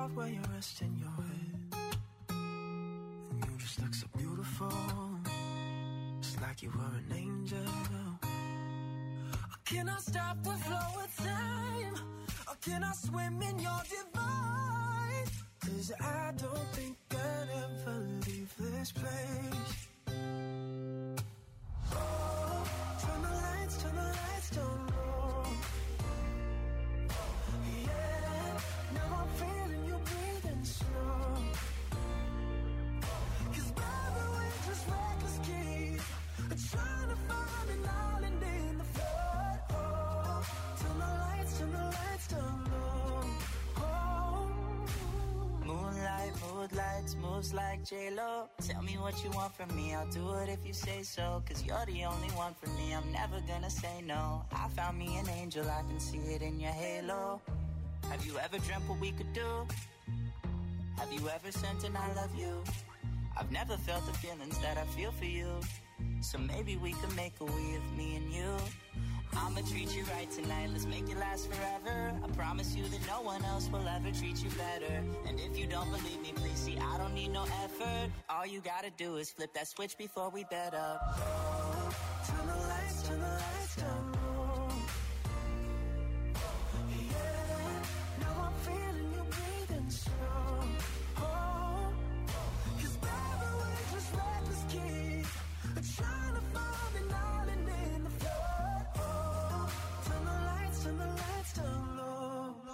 spot where you're resting your head, and you just look so beautiful, just like you were an angel. Can I stop the flow of time, or can I swim in your divine? 'Cause I don't think I'd ever leave this place. Oh, turn the lights down low. Yeah, now I'm feeling you breathing slow. 'Cause baby, we're just reckless kids, trying to find an island in the flood. Oh, turn the lights down low. Oh. Moonlights, moves like J-Lo. Tell me what you want from me, I'll do it if you say so. 'Cause you're the only one for me, I'm never gonna say no. I found me an angel, I can see it in your halo. Have you ever dreamt what we could do? Have you ever sent an I love you? I've never felt the feelings that I feel for you. So maybe we could make a we of me and you. I'ma treat you right tonight, let's make it last forever. I promise you that no one else will ever treat you better. And if you don't believe me, please see, I don't need no effort. All you gotta do is flip that switch before we bed up. Oh, turn the lights down low. Yeah, now I'm feeling you breathing slow. Oh, 'cause baby, we're just reckless kids, trying to find an island in the flood. Oh, turn the lights down low.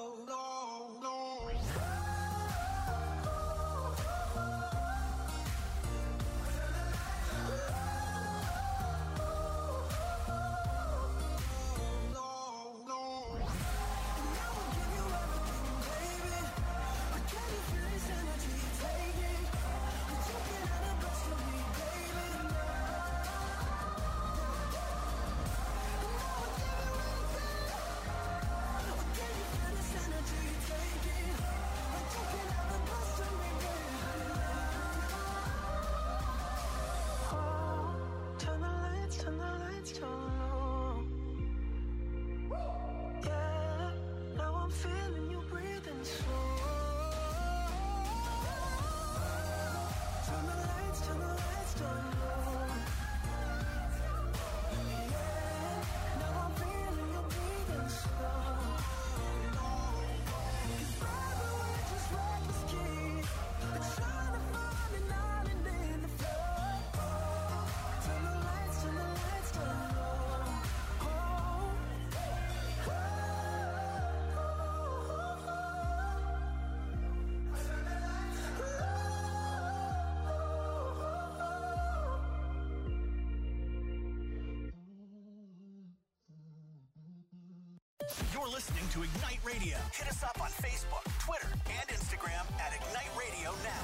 You're listening to Ignite Radio. Hit us up on Facebook, Twitter, and Instagram at Ignite Radio Now.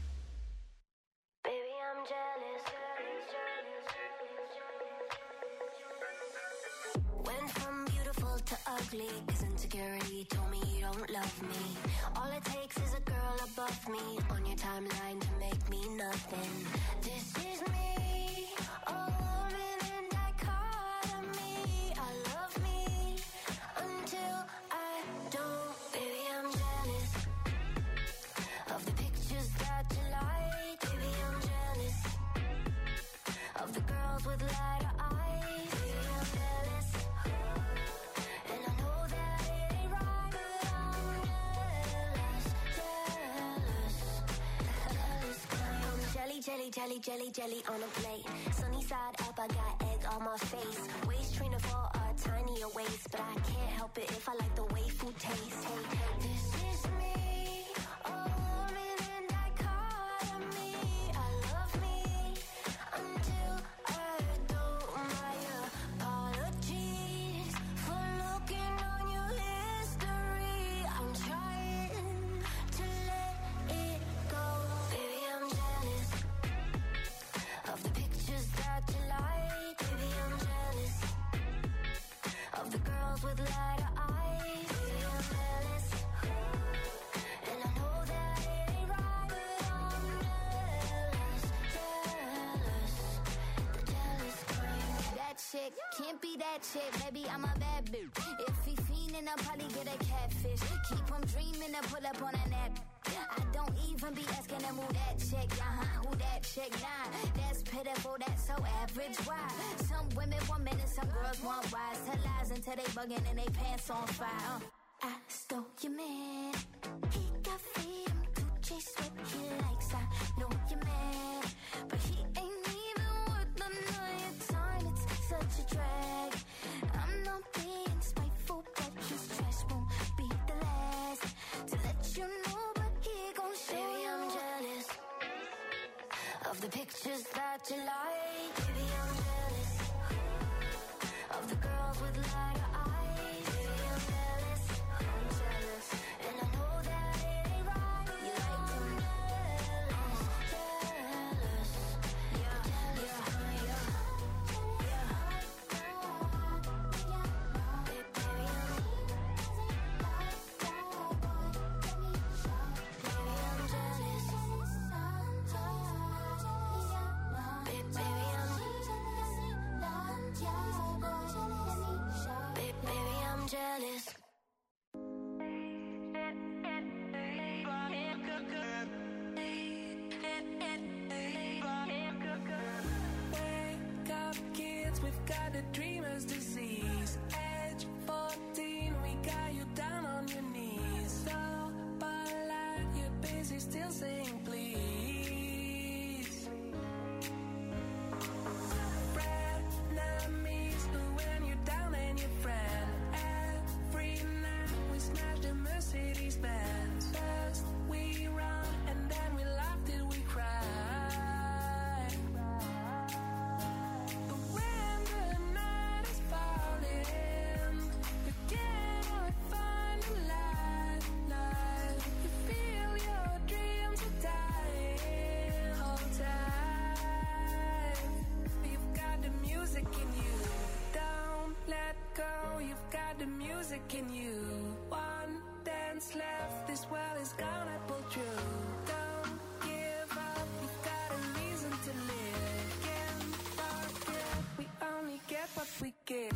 Baby, I'm jealous. Went from beautiful to ugly, 'cause insecurity told me you don't love me. All it takes is a girl above me on your timeline to make me nothing. This is me, a woman in dichotomy. I love me until I don't. Baby, I'm jealous of the pictures that you like. Baby, I'm jealous of the girls with lighter eyes. Baby, I'm jealous, and I know that it ain't right, but I'm jealous. Jelly on a plate. Sunny side up, I got egg on my face. Waist trainer for a tinier waist, but I can't help it if I like the way food tastes. Hey, this is me, a woman in dichotomy. I love me until I don't. My apologies for looking on your history. I'm trying to let it go. Baby, I'm jealous of the pictures that you like. Baby, I'm jealous of the girls with lighter eyes. Baby, I'm jealous, and I know that it ain't right, but I'm jealous. The jealous kind. That chick can't be that chick, baby, I'm a bad bitch. If he fiendin', I'll probably get a catfish. Keep them dreaming to pull up on a nap. I don't even be asking them who that chick, who that chick, nah. That's pitiful, that's so average, why? Some women want men and some girls want wise. Tell lies until they bugging and they pants on fire. I stole your man. He got freedom, Gucci sweat he likes. I know you're mad, but he ain't even worth none of your time. It's such a drag. I'm not being spiteful, but his trash won't be the last to let you know. But he gon' show you I'm jealous of the pictures that you like. Baby, I'm jealous of the girls with lighter eyes. Baby, I'm jealous, and I know that it ain't right. You like them jealous, yeah, jealous, yeah. Jealous. Wake up, kids, we've got the dreamer's disease. Age 14, we got you down on your knees. So polite, you're busy still saying please. Frenemies, when you're down and your friend. Every night we smash the Mercedes Benz. First we run and then we laugh till we cry. But when the night is falling, you cannot find a light. You feel your dreams are dying. Hold tight. You've got the music in you. Don't let go. You've got the music in you. One dance left. This world is gonna pull through. Don't give up. You've got a reason to live. Can't forget. We only get what we give.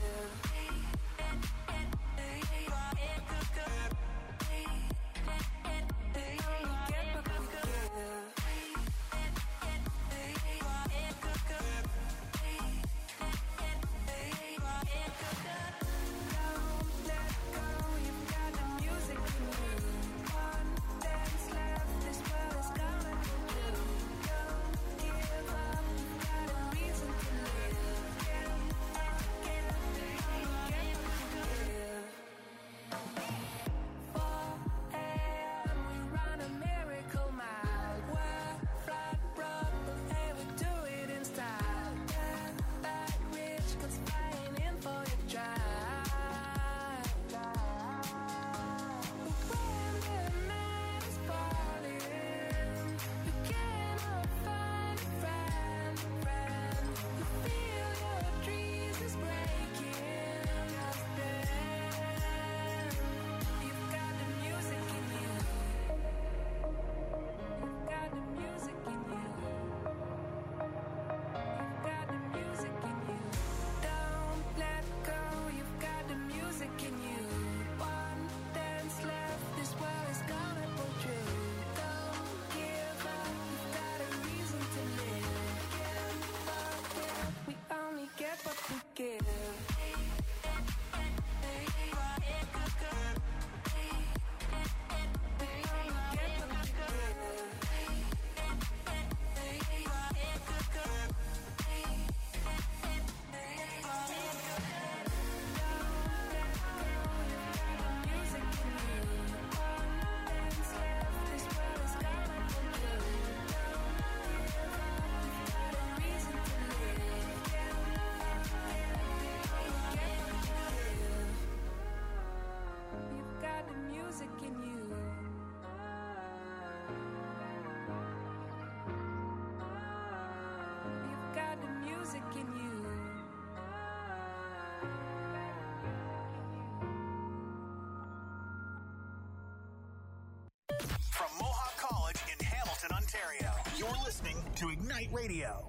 to Ignite Radio.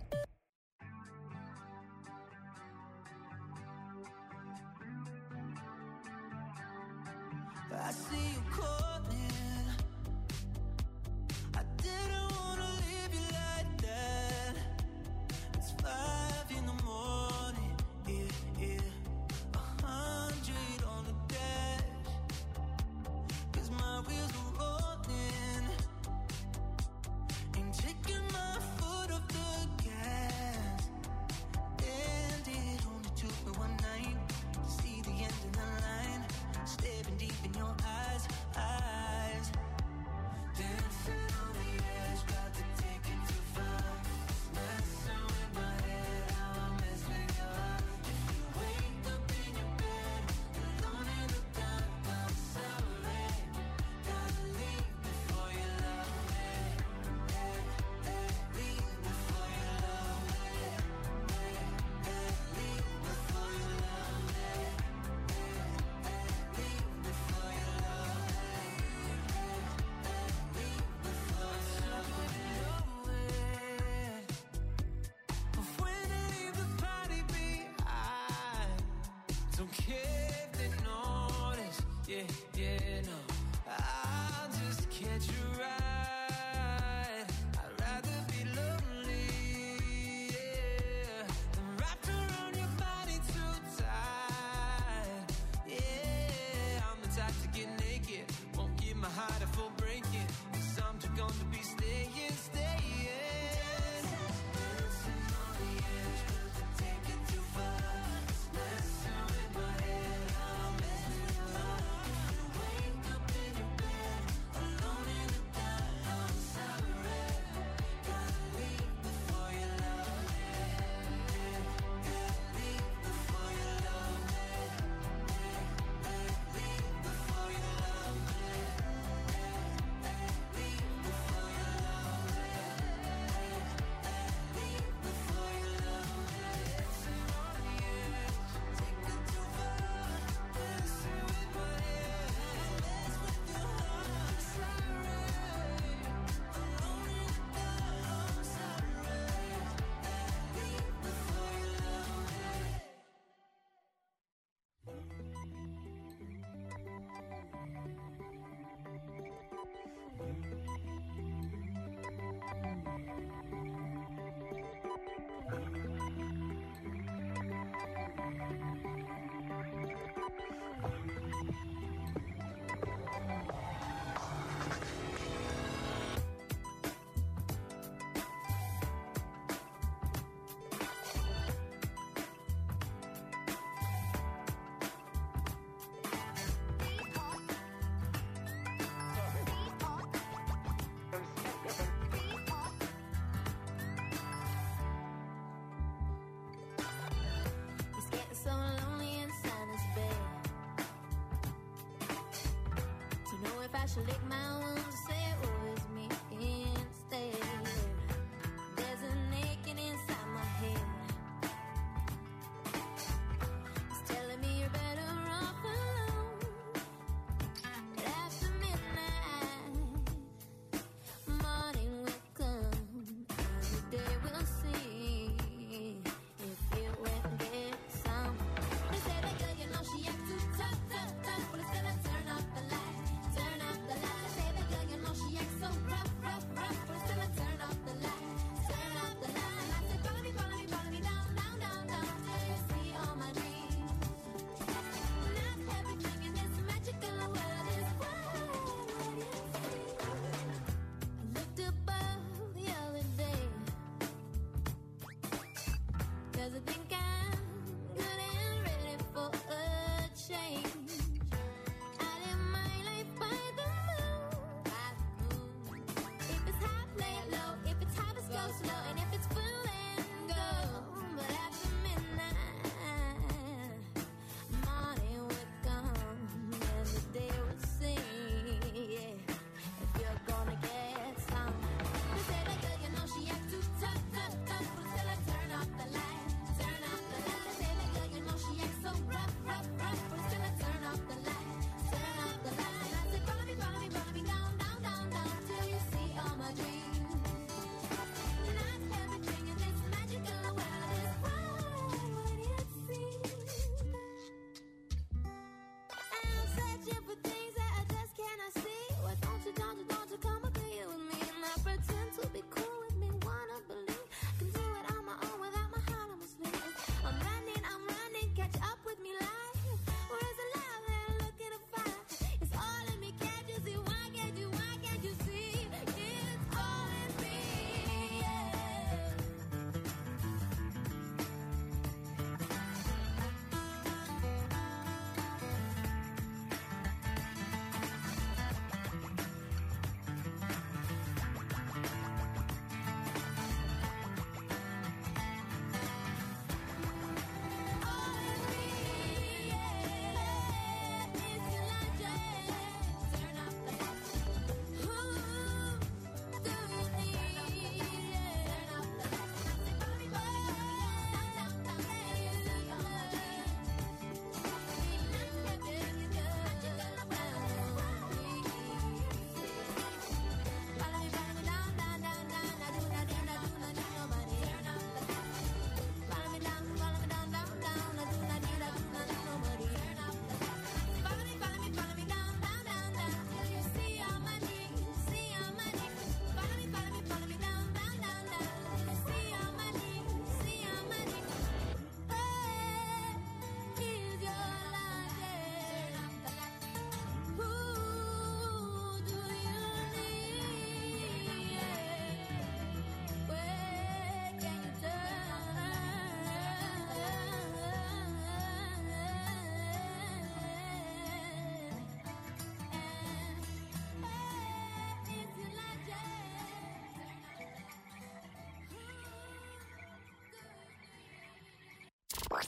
see you calling. I didn't wanna leave you like that. It's 5 in the morning, yeah. 100 on the dash, 'cause my wheels are rolling. Ain't taking my foot off the gas. And it only took me one night to see the end of the line. Staring deep in your eyes. Dancing on the edge, got to take it too far. Messing with my head, how I mess with your heart. If you wake up in your bed, alone in the dark, I'm sorry. Gotta leave before you love me. Leave before you love me. Leave before you love me. Leave before you love me. But when I leave the party behind, don't care if they notice, yeah, no. I'll just catch a ride. I'd rather be lonely, yeah, than wrapped around your body too tight. Yeah, I'm the type to get naked, won't give my heart a full breaking, 'cause I'm just gonna be staying. Dancing on the edge, 'cause I take it too far. Messing with my head, how I mess with your heart. If you wake up in your bed, alone in the dark, I'm sorry. Gotta leave before you love me. Leave before you love me. Leave before you love me. Leave before you love me. Leave before you love me. Dancing on the edge, take it too far. Dancing with my head, mess with your heart. Sorry, alone in the dark, I'm sorry. Leave before you love me. It's getting so lonely inside this bed. To know if I should lick my wounds or say it was me instead. There's a naked inside my head. It's telling me you're better off alone. But after midnight, morning will come. Every day we'll see if it went get some. They say that girl, you know she acts too tough. Well, instead I turn off the light. They say that girl,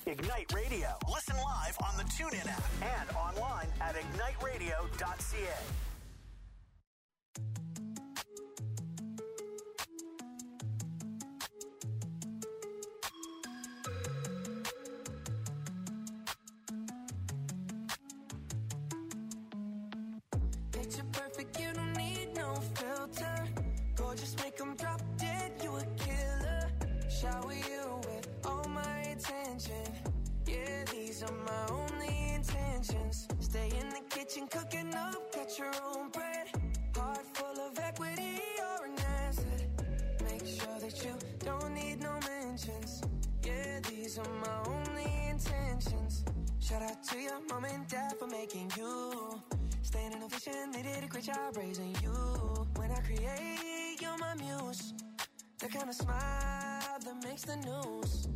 Ignite Radio. Listen live on the TuneIn app and online at igniteradio.ca. Picture perfect, you don't need no filter. Gorgeous, make them drop dead, you a killer. Shower you with all my attention. Yeah, these are my only intentions. Stay in the kitchen, cooking up, cut your own bread. Heart full of equity, you're an asset. Make sure that you don't need no mentions. Yeah, these are my only intentions. Shout out to your mom and dad for making you. Staying in a vision, they did a great job raising you. When I create, you're my muse. The kind of smile that makes the news.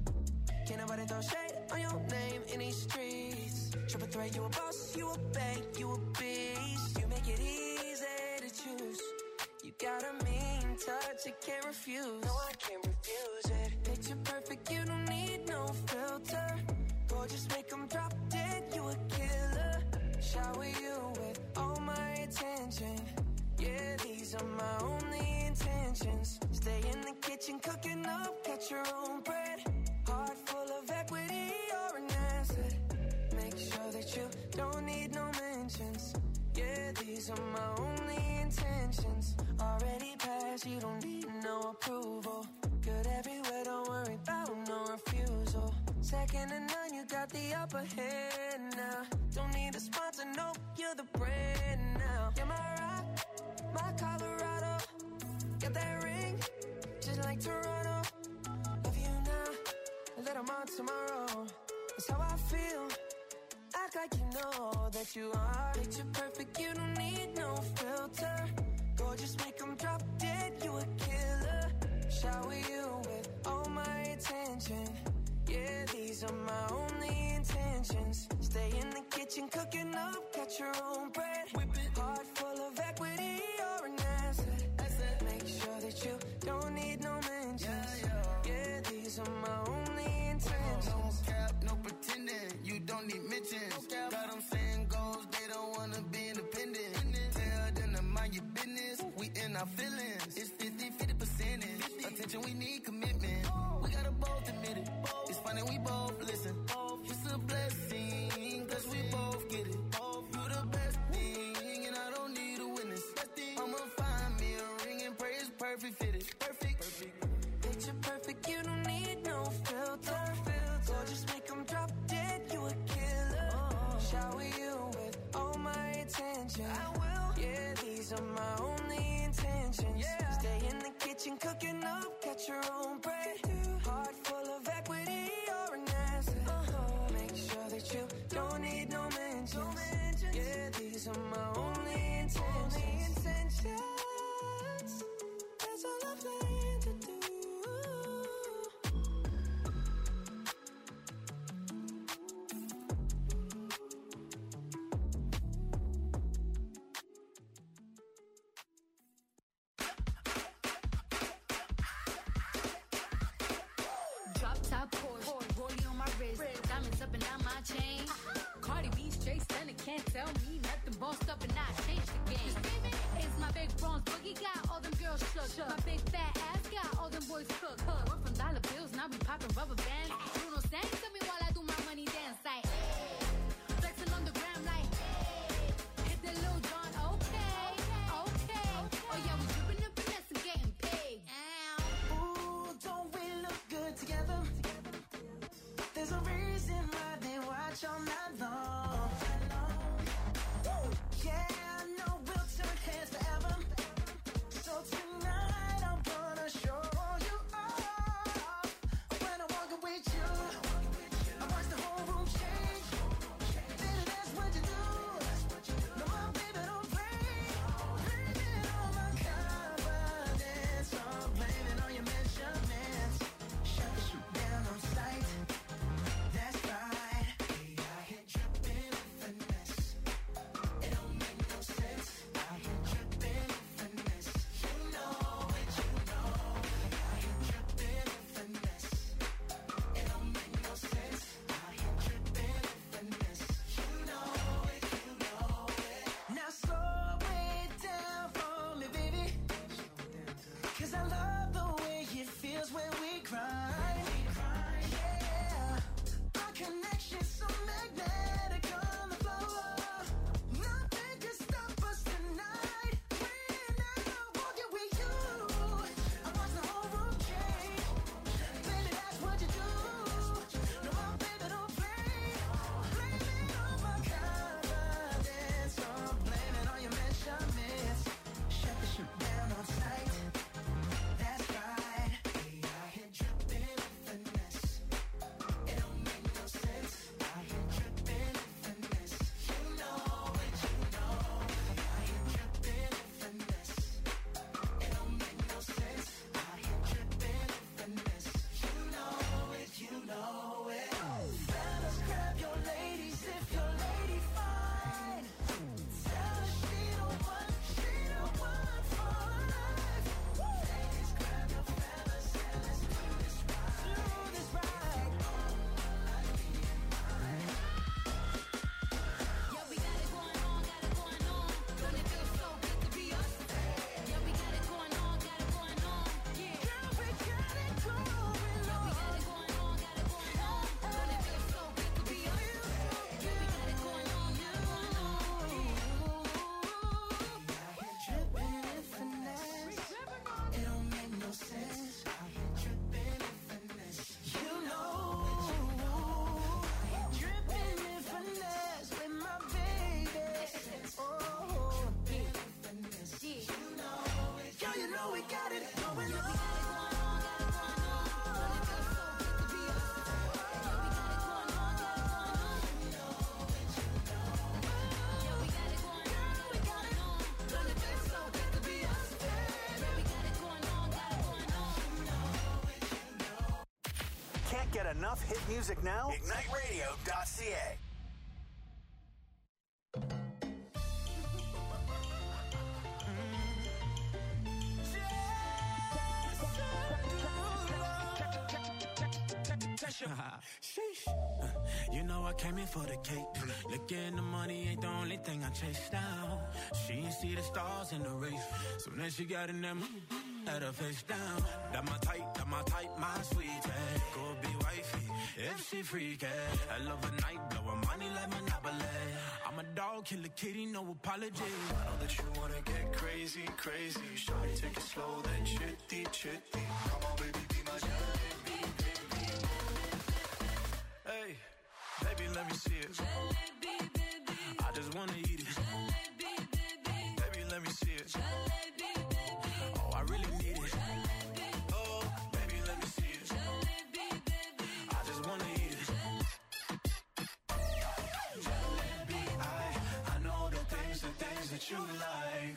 Can't nobody throw shade on your name in these streets. Triple threat, you a boss, you a bank, you a beast. You make it easy to choose. You got a mean touch, I can't refuse. No, I can't refuse it. Picture perfect, you don't need no filter. Gorgeous, make them drop dead, you a killer. Shower you with all my attention. Yeah, these are my only intentions. Stay in the kitchen, cooking up, cut your own bread. Heart full of equity, you're an asset. Make sure that you don't need no mentions. Yeah, these are my only intentions. Already passed, you don't need no approval. Good everywhere, don't worry about no refusal. Second to none, you got the upper hand now. Don't need a sponsor, no, you're the brand now. You're my rock, my Colorado. Got that ring, just like Toronto. Love you now, and let them on tomorrow. That's how I feel. Act like you know that you are. Picture perfect, you don't need no filter. Gorgeous, make them drop dead, you a killer. Shower you with all my attention. Yeah, these are my only intentions. Stay in the kitchen, cooking up, cut your own bread. Whip it. Heart full of equity, you're an asset. Make sure that you don't need no mentions. Yeah, these are my only intentions. No cap, no pretending, you don't need mentions. Got them saying goals, they don't wanna be independent. Tell them to mind your business, we in our feelings. It's 50% in. Attention, we need commitment. We gotta both admit it. It's funny, we both listen. It's a blessing, cause we both get it. You the best thing, and I don't need a witness. I'ma find me a ring and pray it's perfect fitted. Perfect. Picture perfect, you don't need no filter. Gorgeous, make them drop dead, you a killer. Shower you with all my attention. I will. Yeah, these are my only intentions. Stay in the kitchen, cooking up, cut your own bread. Heart full of equity, you're an asset. Make sure that you don't need no mentions. Yeah, these are my only intentions. That's all I plan to do. Drop top Porsche, rollie on my wrist, diamonds up and down my chain. Cardi B straight stunning, can't tell me nothing. Bossed up and I changed the game. It's my big bronze boogie, got all them girls shook. My big fat ass got all them boys cooked. We're from dollar bills, now we popping rubber bands. Bruno sang to me while I do my money dance. Like, flexing on the gram like, hit the Lil Jon, okay. Oh yeah, we dripping and finesse and getting paid. Ooh, don't we look good together? There's a reason why they watch all night long. Yeah, I know we'll turn heads forever. So tonight I'm gonna show you off. When I'm walking with you, Can't get enough hit music now? IgniteRadio.ca. You know I came in for the cake. Looking the money ain't the only thing I chase down. She ain't see the stars in the race. So then she got in them, had her face down. That my type, my sweetie. Go be wifey, if she freaky. I love a night, blow her money like Monopoly. I'm a dog, kill a kitty, no apology. I know that you wanna get crazy, crazy. Shawty, take it slow, then chitty, chitty. Come on, baby, be my jalebi, baby. Hey, baby, let me see it. Jalebi, baby. I just wanna eat it. Jalebi, baby. Baby, let me see it. Jalebi, baby. Oh, I really need it. Jalebi. Oh, baby, let me see it. Jalebi, baby. I just wanna eat it. Jalebi, I know the things that you like.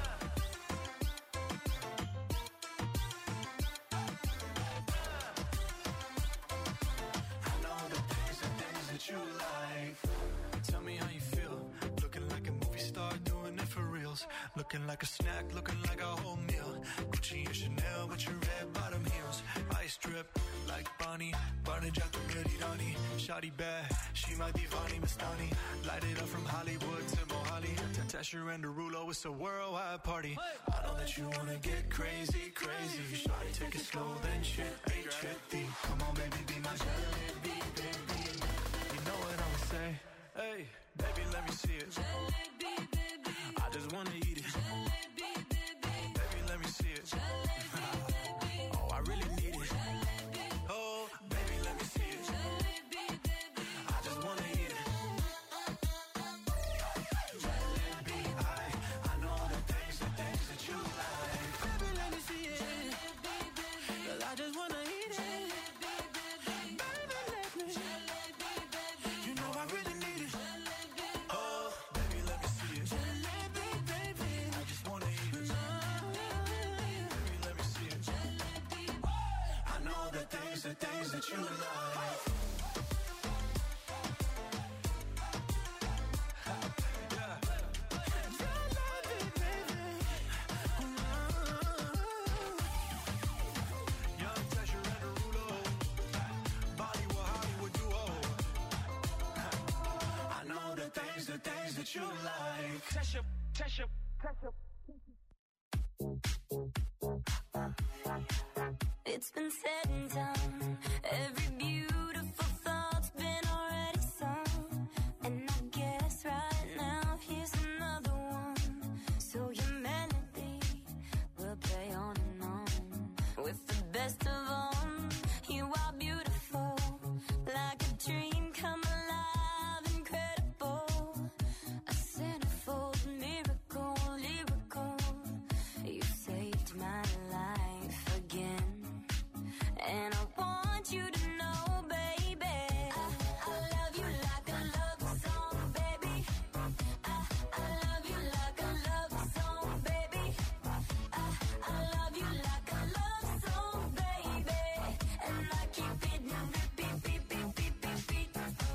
You like. Tell me how you feel. Looking like a movie star, doing it for reals. Looking like a snack, looking like a whole meal. Gucci and Chanel with your red bottom heels. Ice drip like Bonnie, Barney Jack the Meridani. Shawty bad, she my divani Mastani. Light it up from Hollywood to Mohali. Tasher and Derulo, it's a worldwide party. I know that you wanna get crazy, crazy. Shawty, take it slow, then chitty, chitty. Come on, baby, be my jalebi, baby. Know what I'ma say? Hey, baby, let me see it. Jalebi, baby. I just wanna eat it. Jalebi, baby. Baby, let me see it. Jalebi, baby. Oh, I really need it. Jalebi. Oh, baby, let me see it. Jalebi, baby. I just wanna eat it. Jalebi, I know the things that you like. Baby, let me see it. Jalebi, baby. 'Cause I just wanna eat it. The things that you like. Young Tasher and Derulo, Bollywood, Hollywood duo. I know the things that you like. Tasha. It's been said and done. Every beautiful thought's been already sung. And I guess right now here's another one. So your melody will play on and on. With the best of them, you are beautiful. Like a dream come alive, incredible. A centerfold miracle, lyrical. You saved my life again. And I want you to know, baby, I love you like a love song, baby. I love you like a love song, baby. I love you like a love song, baby. And I keep it repeat, beat, beat, beat, beat, beat.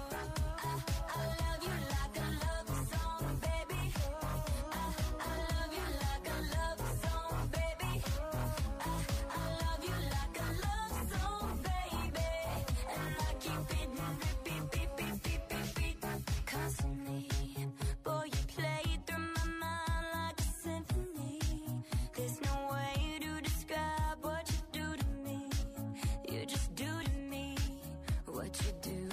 I love you like a love song, baby. I love you like a love song, baby. I love you like a love song, baby. And I keep it repeat, beat, beat, beat, beat, beat. Constantly, boy, you play through my mind like a symphony. There's no way to describe what you do to me. You just do to me what you do.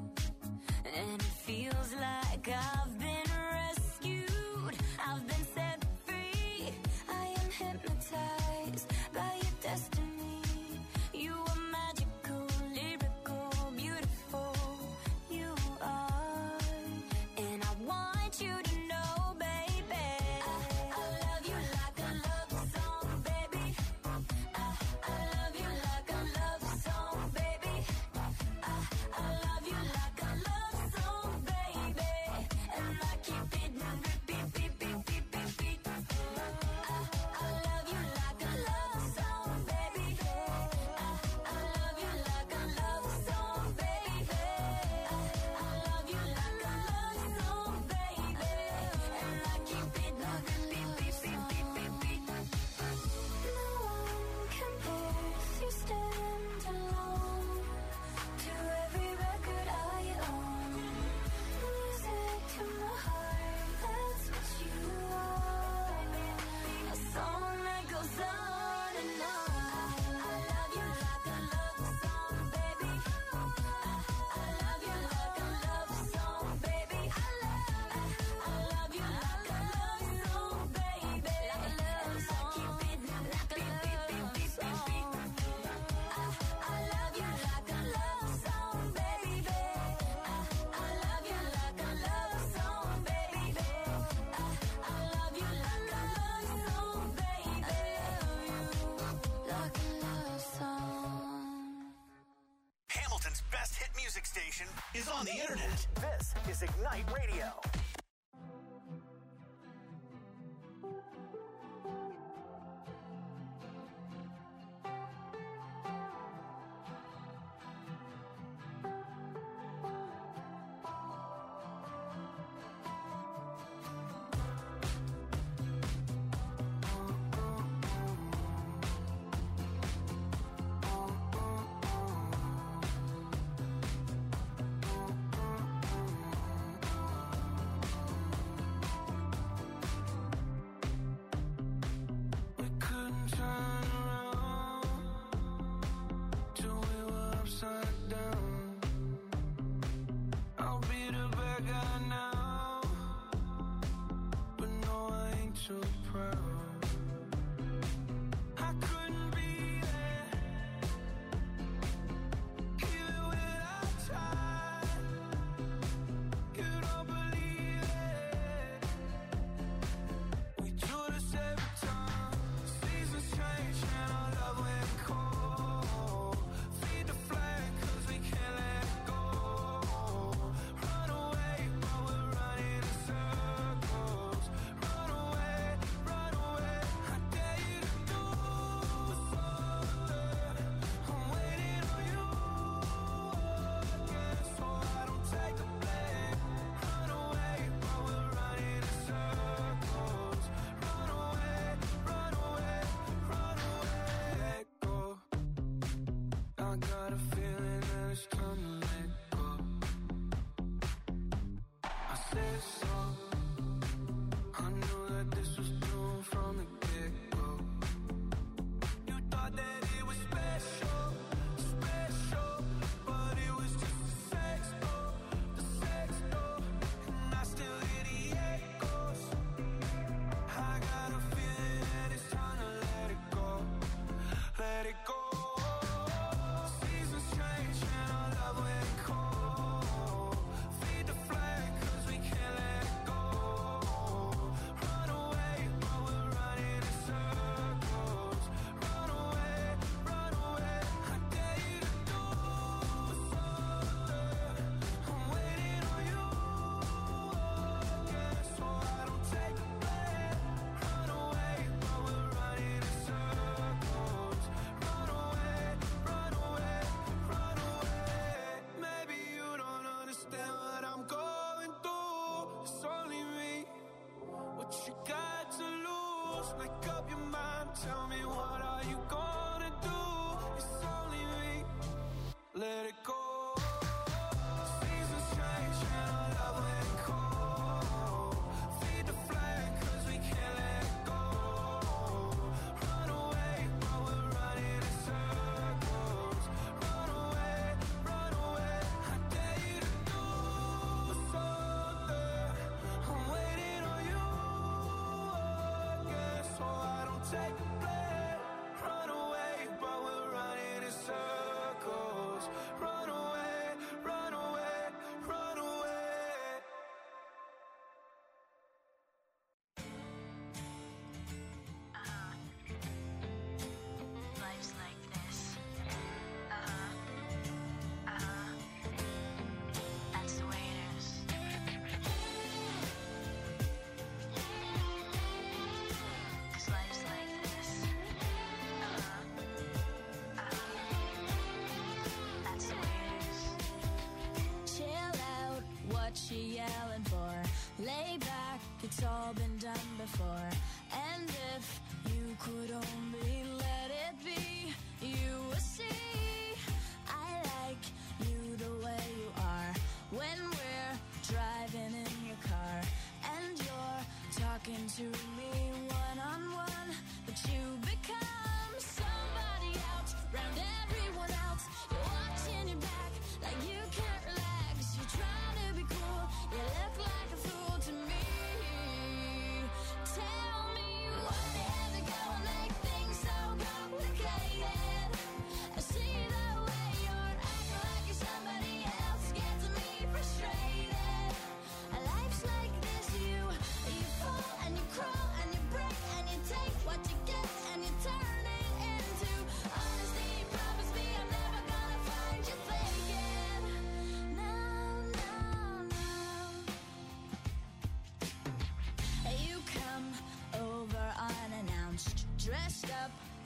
And it feels like I've been rescued. I've been set free. I am hypnotized by your destiny. You are magical, lyrical, beautiful. You are. And I want you to know, baby, I love you like a love song, baby. I love you like a love song, baby. I love you like a love song, baby. And I keep it repeat, beat, beat, beat, beat, beat. I love you like a station is on the internet. This is Ignite Radio. She yelling for? Lay back, it's all been done before. And if you could only let it be, you would see I like you the way you are. When we're driving in your car and you're talking to me one-on-one, but you become somebody else, round everyone else. You're watching your back like you can't relax. You're trying to be cool, you look like a fool to me. Tell me what the hell to go and make things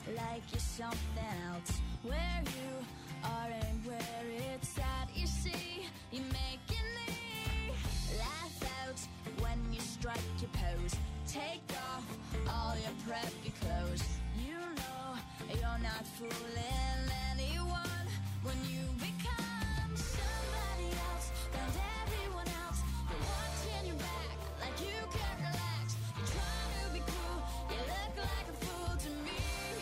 like you're something else. Where you are and where it's at, you see, you're making me laugh out when you strike your pose. Take off all your preppy clothes. You know you're not fooling anyone when you become somebody else. Found everyone else. You're watching your back like you can't relax. You're trying to be cool. You look like a fool to me.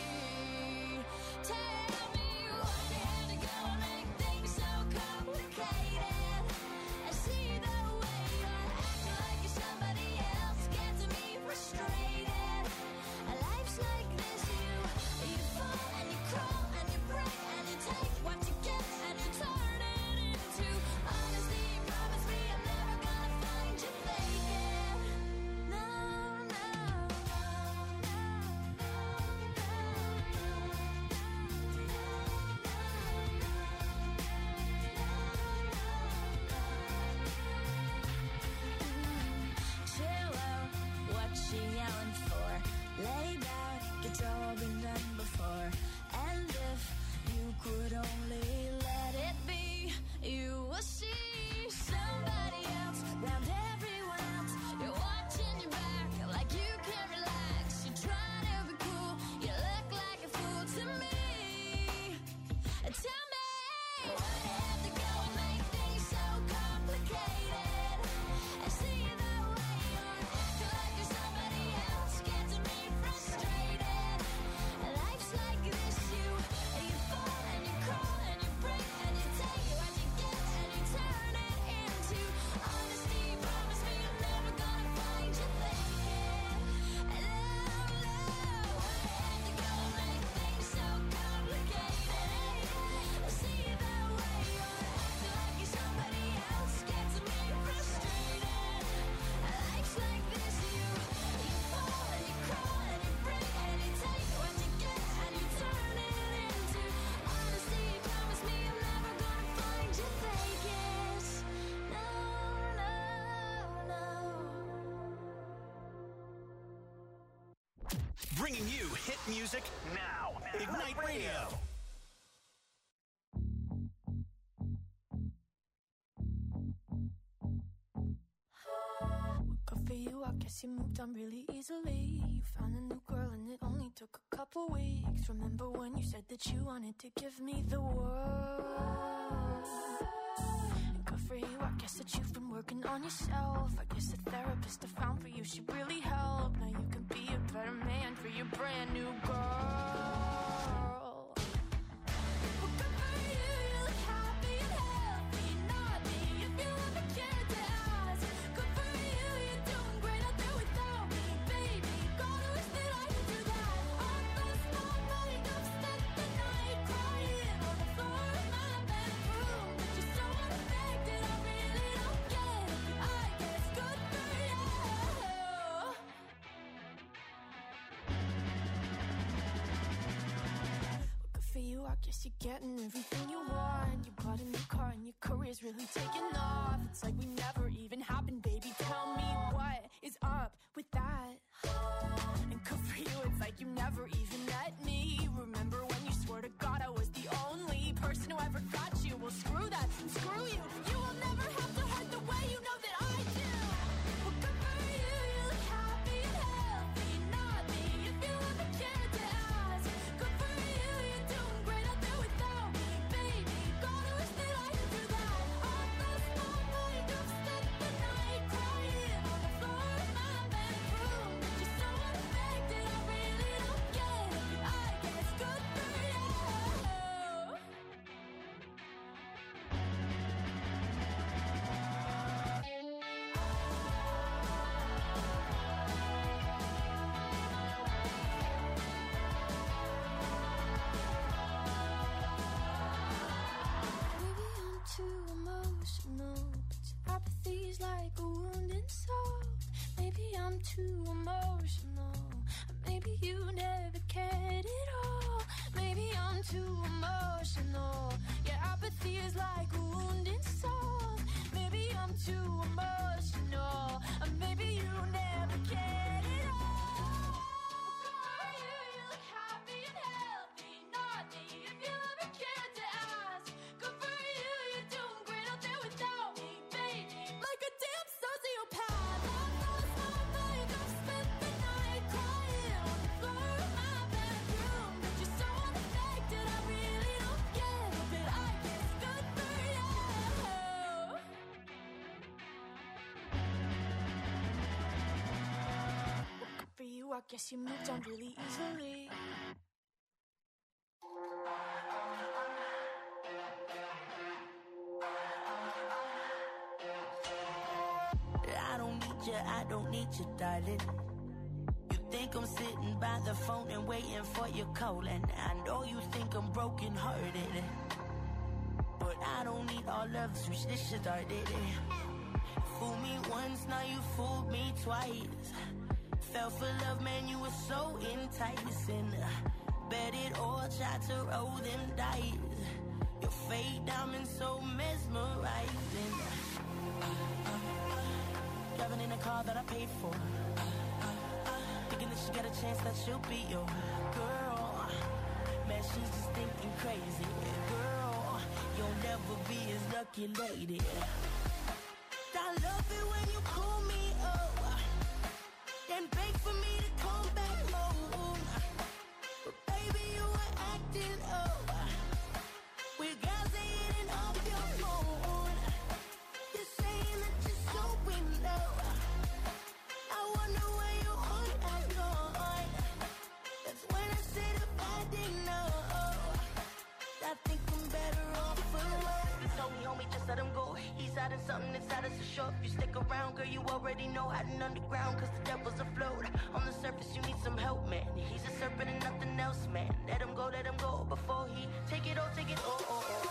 Tell me why you had to go and make things so complicated. I see the way you're acting like you're somebody else. Gets me frustrated. Life's like this, you fall and you crawl and you break and you take what you get and you turn it into honesty. Promise me I'm never gonna find you faking. No, no, chill out, what you yelling for? Lay back, it's all been done before. And if you could only let it be, you will see somebody else round everyone else. You're watching your back like you can't relax. You're trying to be cool, you look like a fool to me. Tell me why you have to go and make things so complicated. I see the way you're acting like you're somebody else. Gets me frustrated. Life's like this, you fall and you crawl and you break and you take what you get and you turn it into honesty. Promise me I'm never gonna find you faking. Why you have to go and make things so complicated. I see the way you're acting like you're somebody else. Gets me frustrated. Life's like this, you fall and you crawl and you break and you take what you get and you turn it into honesty. Promise me I'm never gonna find you faking. No, no, no. Bringing you hit music now. Ignite Radio. Good for you, I guess you moved on really easily. You found a new girl and it only took a couple weeks. Remember when you said that you wanted to give me the world? And good for you, I guess that you've been working on yourself. I guess the therapist I found for you should really help. Now you can be a better man for your brand new girl. Well, good for you, you look happy and healthy. Not me, if you ever cared to ask. Good for you, you're doing great out there without me, baby. God, I wish that I could do that. All those small makeup, spent the night crying on the floor of my bedroom. But you're so unaffected, I really don't get it. I guess good for you. Good for you, I guess you're getting everything you want. You bought a new car and your career's really taking off. It's like we never even happened, baby. Tell me what is up with that. And good for you, it's like you never even met me. Remember when you swore to God I was the only person who ever got you? Well, screw that and screw you. You will never have to hurt the way you know that I do. Well, good for you, you look happy and healthy. Not me, if you ever cared to ask. Good for you, you're doing great out there without me, baby. God, I wish that I could do that. All those small makeup, spent the night crying on the floor of my bedroom. But you're so unaffected, I really don't get it. I guess good for you. Maybe I'm too emotional, but apathy's like a wounded soul. Maybe I'm too emotional, maybe you never cared at all. Maybe I'm too emotional, yeah, apathy is like a wounded soul. Maybe I'm too emotional, maybe you never cared at all. You look happy and Guess you moved on really easily. I don't need you, darling. You think I'm sitting by the phone and waiting for your call, and I know you think I'm broken hearted, but I don't need all love to switch this shit started. Fool me once, now you fooled me twice. Fell for love, man, you were so enticing. Bet it all, tried to roll them dice. Your fake diamond so mesmerizing. Driving in a car that I paid for, thinking that she got a chance that she'll be your girl. Man, she's just thinking crazy. Girl, you'll never be his lucky lady. I love it when you call me up, then beg for me to come back home. But baby, you were acting up with girls that hitting off your phone. You're saying that you're so in love. I wonder where you are at night. That's when I said if I didn't know, I think I'm better off alone. You told me, homie, just let him go. He's hiding something inside us to show. If you stick around, girl, you already know. Hiding underground, cause the devil's afloat. On the surface, you need some help, man. He's a serpent and nothing else, man. Let him go before he take it all, take it all.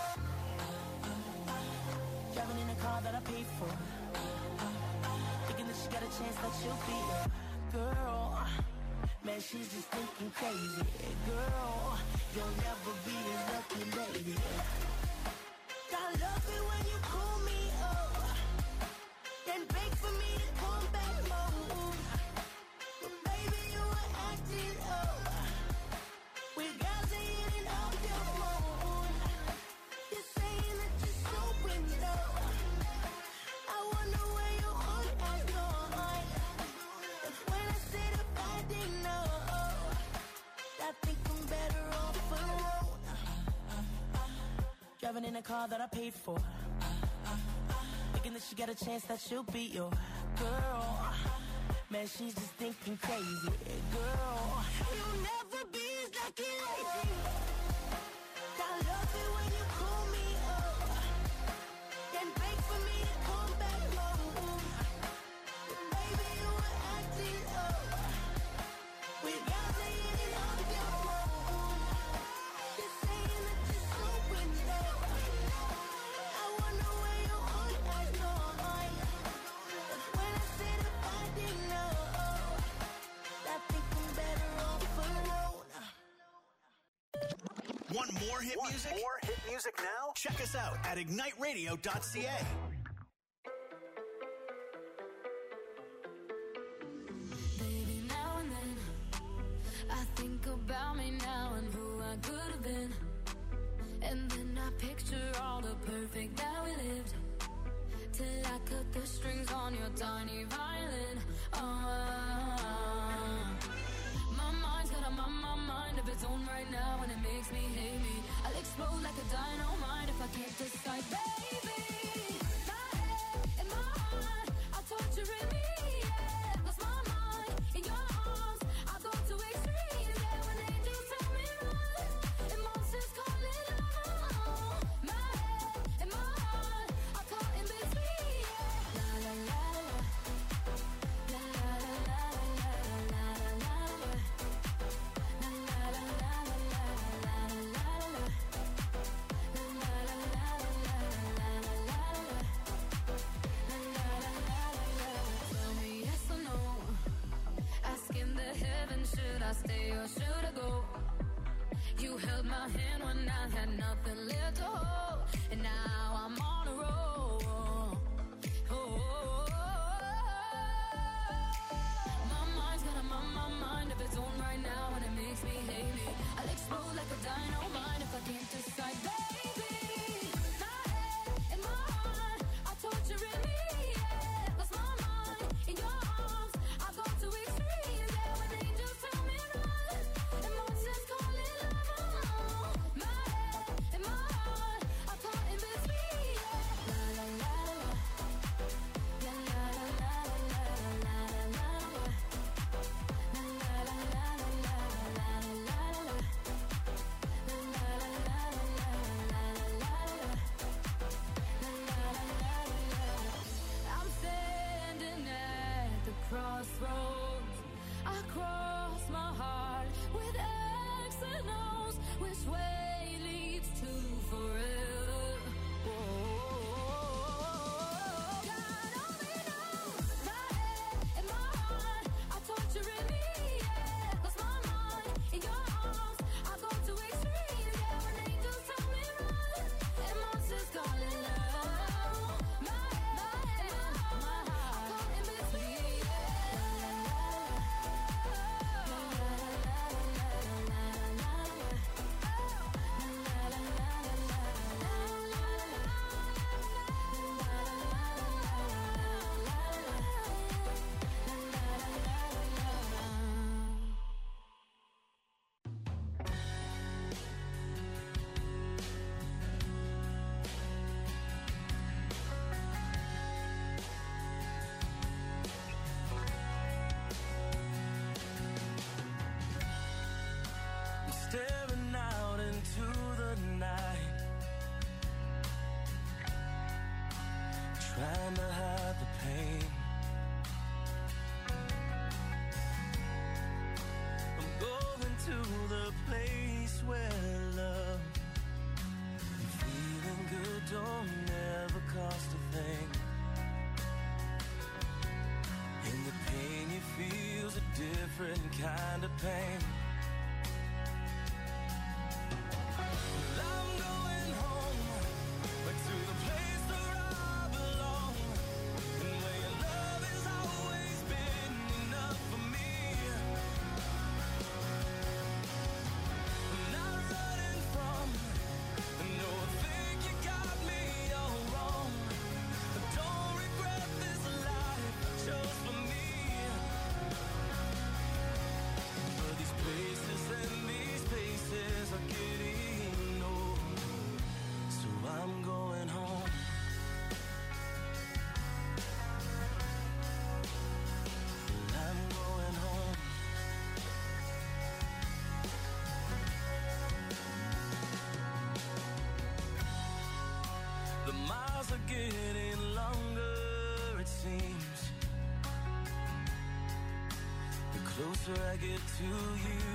Driving in a car that I paid for, thinking that she got a chance that she'll be a girl. Man, she's just thinking crazy. Girl, you'll never be a lucky lady. I love it when you call me up, then beg for me to come back home. But baby, you were acting up with girls that hitting off your phone. You're saying that you're so in love. I wonder where you are at night. That's when I said if I didn't know, I think I'm better off alone. Driving in a car that I paid for, thinking that she got a chance that she'll be your girl. Man, she's just thinking crazy. Girl, you'll never be as lucky lady. I love it when you call me up, then beg for me to come back home. But baby, you were acting up with girls that hitting off your phone. You're saying that you're so in love. I wonder where you are at night. That's when I said if I didn't know, I think I'm better off alone. Want more hit music? More hit music now? Check us out at igniteradio.ca. Baby, now and then I think about me now and who I could have been. And then I picture all the perfect that we lived, till I cut the strings on your tiny violin. My mind's got a mind of its own right now, and it makes me hate me. I'll explode like a dynamite if I can't decide, baby. My head and my heart are torturing me. Yeah, lost my mind in your arms. I go to extremes. Yeah, when angels tell me run, and monsters call it love. My head and my heart are caught in between. Yeah, la la la la, la la la la, la la la la. Tell me yes or no. Asking the heavens, should I stay or should I go? You held my hand when I had nothing left to hold, and now I'm on a roll. My mind's got a mind of its own right now, and it makes me hate me. I'll explode like a dynamite if I can't decide, baby. My head and my heart are torturing me. Yeah, lost my mind in your arms. I go to extremes. Yeah, when angels tell me run, and monsters call it love. My head and my heart are caught in between. Yeah, la la la knows which way leads to forever. God only knows my head and my heart are torturing me. Yeah, lost my mind in your arms. I go to extremes. Yeah, when angels tell me run and monsters calling out. My head and my heart are caught in between. I'm staring out into the night, trying to hide the pain. I'm going to the place where love and feeling good don't ever cost a thing. And the pain you feel's a different kind of pain. I'm going home, back to the place where I belong, and where your love has always been enough for me. I'm not running from, no, I think you got me all wrong. I don't regret this life I chose for me. But these places and these places are getting old, so I'm going home. I'm going home. The miles are getting longer, it seems. The closer I get to you.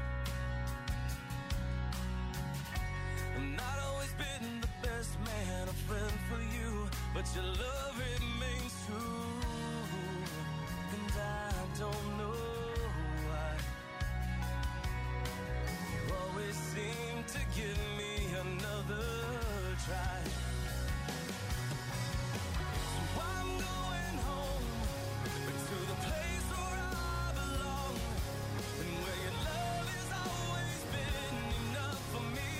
I've not always been the best man, a friend for you, but your love remains true. And I don't know why you always seem to give me another try. So I'm going home, back to the place where I belong, and where your love has always been enough for me.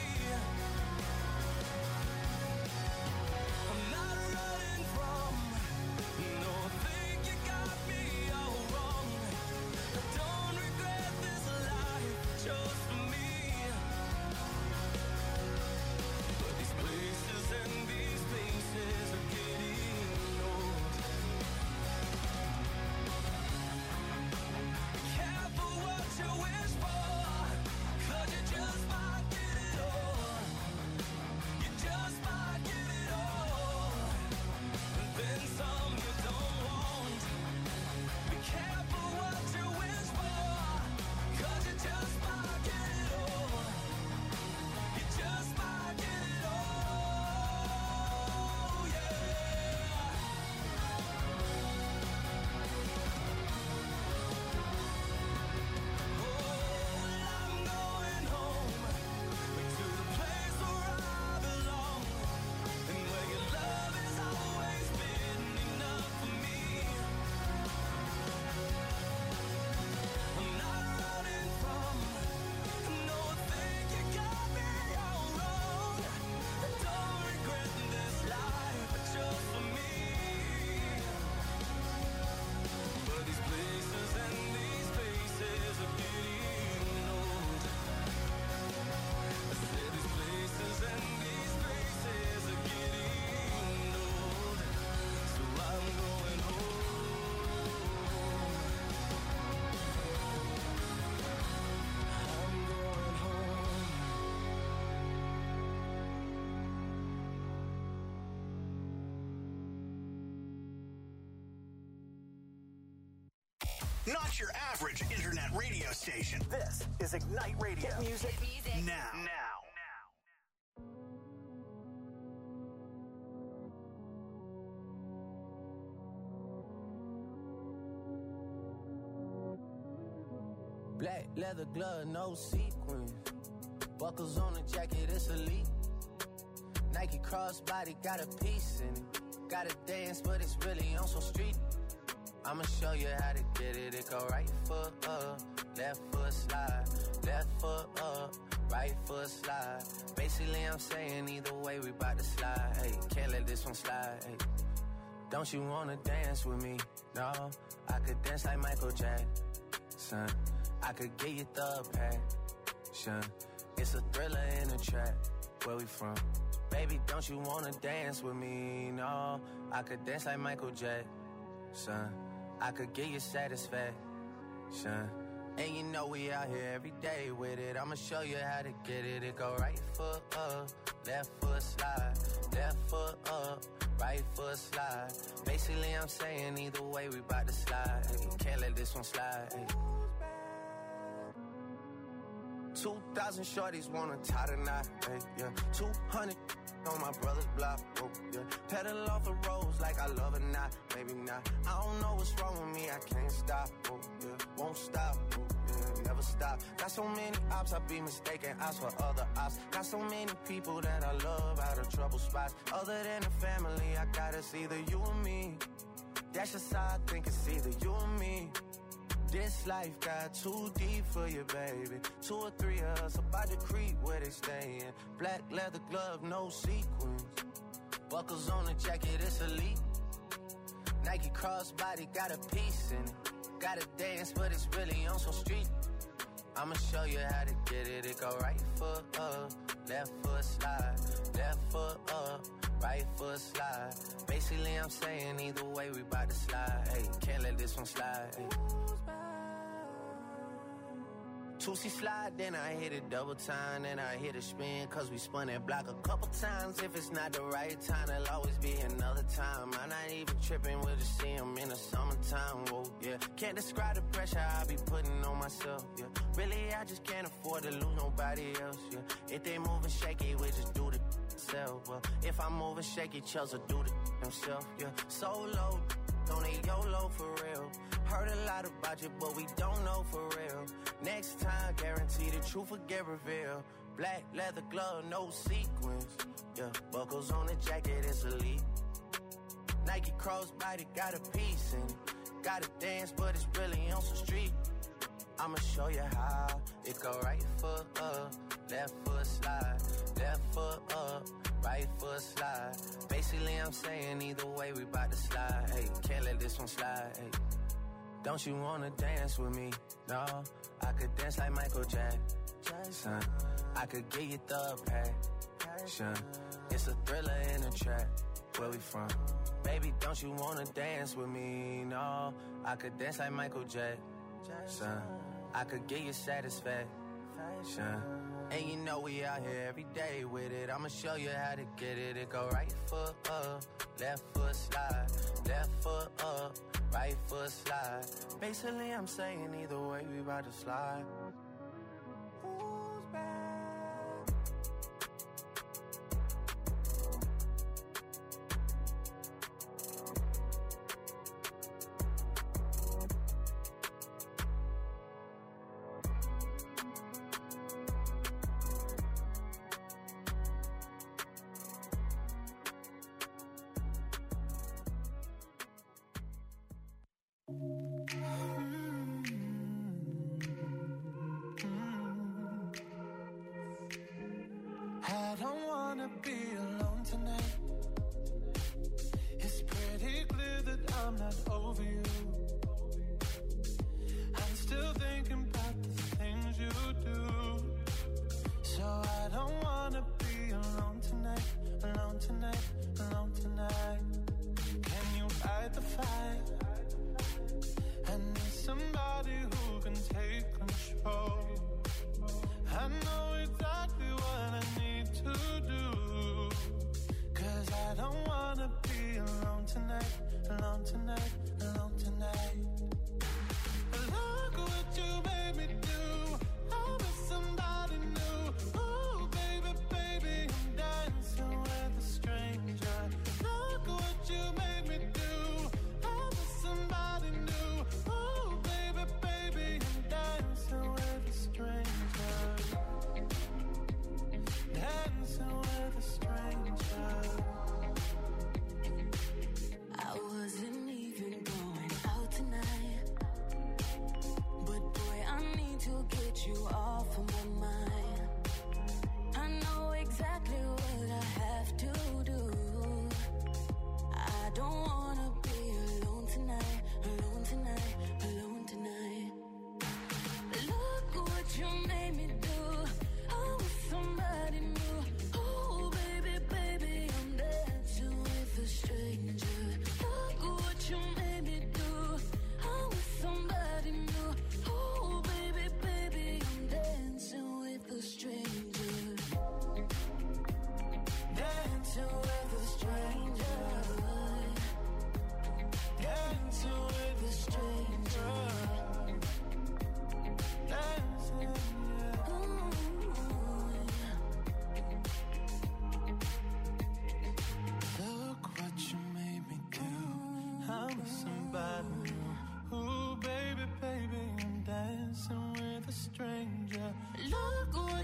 I'm not running from, no, I think you got me all wrong. I not your average internet radio station. This is Ignite Radio. Hit music now. Black leather glove, no sequins. Buckles on the jacket, it's elite. Nike crossbody, got a piece in it. Gotta dance, but it's really on some street. I'ma show you how to get it. It go right foot up, left foot slide. Left foot up, right foot slide. Basically, I'm saying either way, we bout to slide. Hey, can't let this one slide. Hey, don't you wanna dance with me? No, I could dance like Michael Jackson. I could get you the passion. It's a thriller in a trap. Where we from? Baby, don't you wanna dance with me? No, I could dance like Michael Jackson. I could get you satisfaction. And you know we out here every day with it. I'ma show you how to get it. It go right foot up, left foot slide. Left foot up, right foot slide. Basically, I'm saying either way, we bout to slide. Hey, can't let this one slide. Hey. 2,000 shorties wanna tie the knot, hey, yeah. 200 on my brother's block, oh, yeah. Pedal off the roads like I love it, not, maybe not. I don't know what's wrong with me, I can't stop, oh, yeah. Won't stop, oh, yeah, never stop. Got so many ops, I be mistaken ops for other ops. Got so many people that I love out of trouble spots. Other than the family, I got it's either you or me. That's just how I think it's either you or me. This life got too deep for you, baby. 2 or 3 of us about to creep where they stayin'. Black leather glove, no sequins. Buckles on the jacket, it's elite. Nike crossbody, got a piece in it. Gotta dance, but it's really on some street. I'ma show you how to get it. It go right foot up, left foot slide. Left foot up, right foot slide. Basically, I'm saying either way, we bout to slide. Hey, can't let this one slide. Hey. 2C slide, then I hit it double time, then I hit a spin, cause we spun that block a couple times. If it's not the right time, there'll always be another time. I'm not even tripping, we'll just see him in the summertime, whoa, yeah. Can't describe the pressure I be putting on myself, yeah. Really, I just can't afford to lose nobody else, yeah. If they moving shaky, we just do the self, well. If I'm moving shaky, Chelsea do the himself, yeah. Solo, don't need YOLO for real. Heard a lot about you, but we don't know for real. Next time, guarantee the truth will get revealed. Black leather glove, no sequins. Yeah, buckles on the jacket, it's elite. Nike crossbody, got a piece in it. Gotta dance, but it's really on some street. I'ma show you how. It go right foot up, left foot slide. Left foot up, right foot slide. Basically, I'm saying either way, we bout to slide. Hey, can't let this one slide. Hey. Don't you wanna dance with me? No, I could dance like Michael Jackson. I could get you the passion. It's a thriller in a trap. Where we from? Baby, don't you wanna dance with me? No, I could dance like Michael Jackson. I could get you satisfaction. And you know we out here every day with it. I'ma show you how to get it. It go right foot up, left foot slide. Left foot up, right foot slide. Basically, I'm saying either way, we about to slide. Who's back?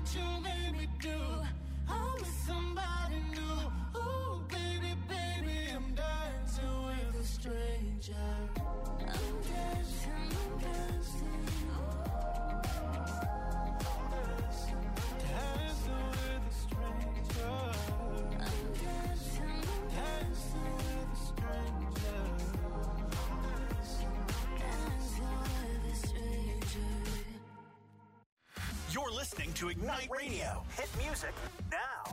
what you made me do. I'm with somebody new. Ooh, baby, baby, I'm dancing with a stranger. I'm dancing, I'm dancing. Dancing with a stranger. I'm dancing with a stranger. Dancing with a stranger. You're listening to Ignite Radio. Hit music now.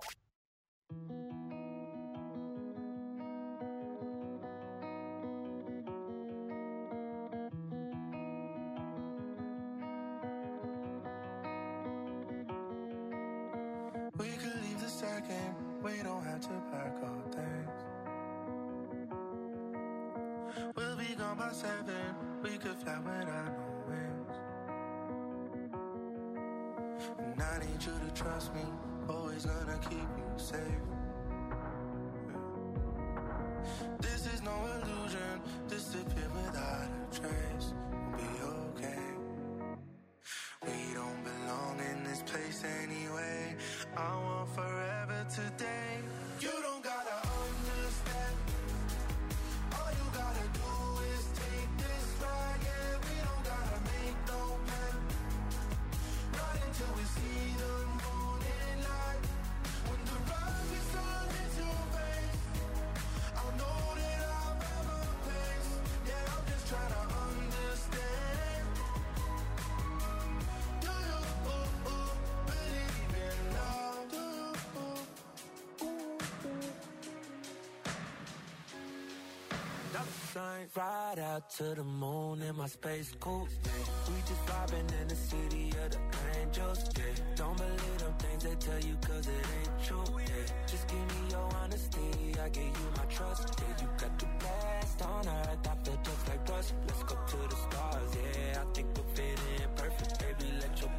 We could leave the second, we don't have to pack all things. We'll be gone by 7, we could fly without no wings. And I need you to trust me, always gonna keep you safe. This is no illusion, disappear without a trace. We'll be okay. We don't belong in this place anyway. I want forever today. You don't gotta understand. All you gotta do is take this ride. Yeah, we don't gotta make no plan. Not until we see the morning light. When the rise is on into your face, I'll know that I'll have a place. Yeah, I'm just trying to understand. Do you believe in love? Do Ride out to the moon in my space coupe. We just vibing in the city of the angels. Yeah. Don't believe them things they tell you 'cause it ain't true. Yeah. Just give me your honesty, I give you my trust. Yeah, you got the best on earth, I feel just like us. Let's go to the stars, yeah. I think we'll fit in perfect, baby. Let your